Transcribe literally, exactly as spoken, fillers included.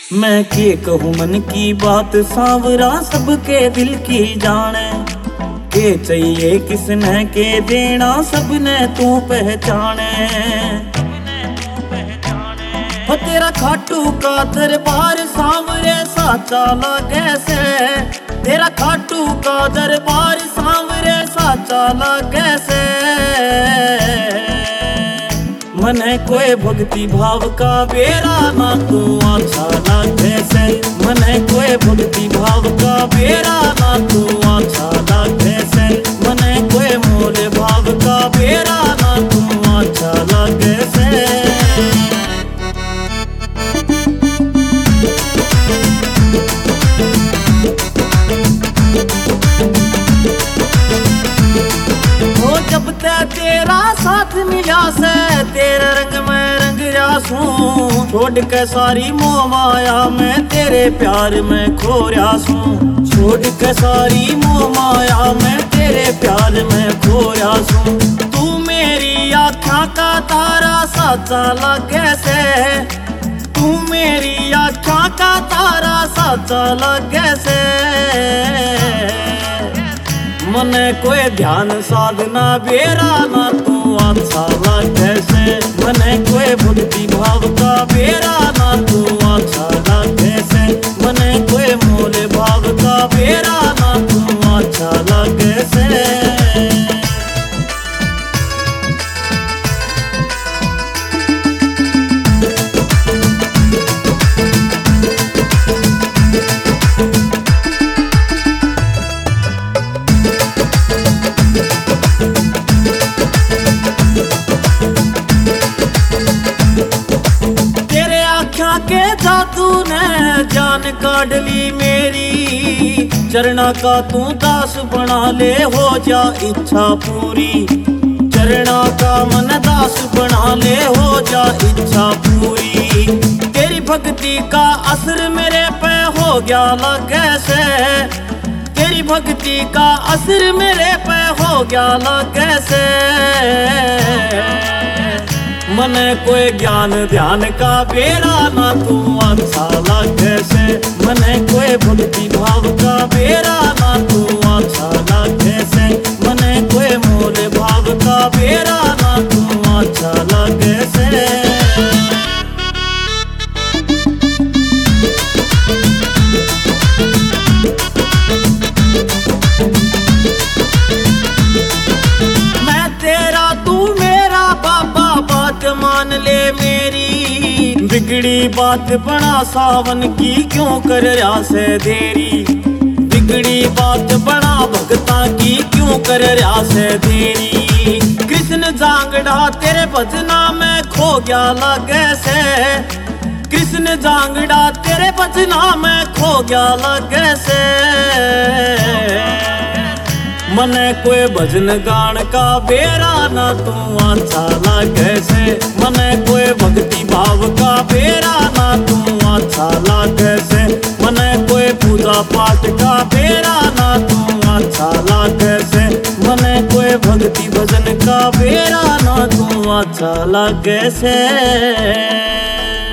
मैं के कहूँ मन की बात सांवरा सबके दिल की जाने, के चाहिए किसने के देना सबने तू पहचाने। हो तेरा खाटू का दरबार सांवरे साचा लगे से, तेरा खाटू का दरबार सांवरे साचा लगे से। मने कोई भक्ति भाव का बेरा ना तू अच्छा लागे से, मने कोई भक्ति भाव का बेरा ना तू अच्छा लागे से, मने कोई मोल भाव का बेरा ना तू अच्छा लागे से। जब ते तेरा साथ मिला से, तेरे रंग में रंग जासूं, छोड़ के सारी मोह माया मैं तेरे प्यार में खो जासूं, छोड़ के सारी मोह माया मैं तेरे प्यार में खो जासूं। तू मेरी आँखों का तारा साचा लगे से, तू मेरी आँखों का तारा साचा लगे से। मने कोई ध्यान साधना बेरा ना तू अच्छा लागे से, मने कोई भक्ति भाव का बेरा ना तू अच्छा लागे से, मने कोई मोल भाव का बेरा ना तू अच्छा लागे से। के जादू ने जान काढ़ ली मेरी, चरणा का तू दास बना ले हो जा इच्छा पूरी, चरणा का मन दास बना ले हो जा इच्छा पूरी। तेरी भक्ति का असर मेरे पे हो गया लगे से, तेरी भक्ति का असर मेरे पे हो गया लगे से। मने कोई ज्ञान ध्यान का बेरा ना तू अच्छा लागे से, मने कोई भक्ति भाव का बेरा ना तू अच्छा लागे से, मने कोई मोल भाव का बेरा ना तू अच्छा लागे से। मान ले मेरी बिगड़ी बात बना सावन की क्यों कर रहा से देरी, बिगड़ी बात बना भगता की क्यों कर रहा से देरी। कृष्ण जांगड़ा तेरे भजना में खो गया लगे से, कृष्ण जांगड़ा तेरे भजना में खो गया लगे से। मने कोई भजन गान का बेरा ना तू अच्छा लागे से, मने कोई भक्ति भाव का बेरा ना तू अच्छा लागे से, मने कोई पूजा पाठ का बेरा ना तू अच्छा लागे से, मने कोई भक्ति भजन का बेरा ना तू अच्छा लागे से।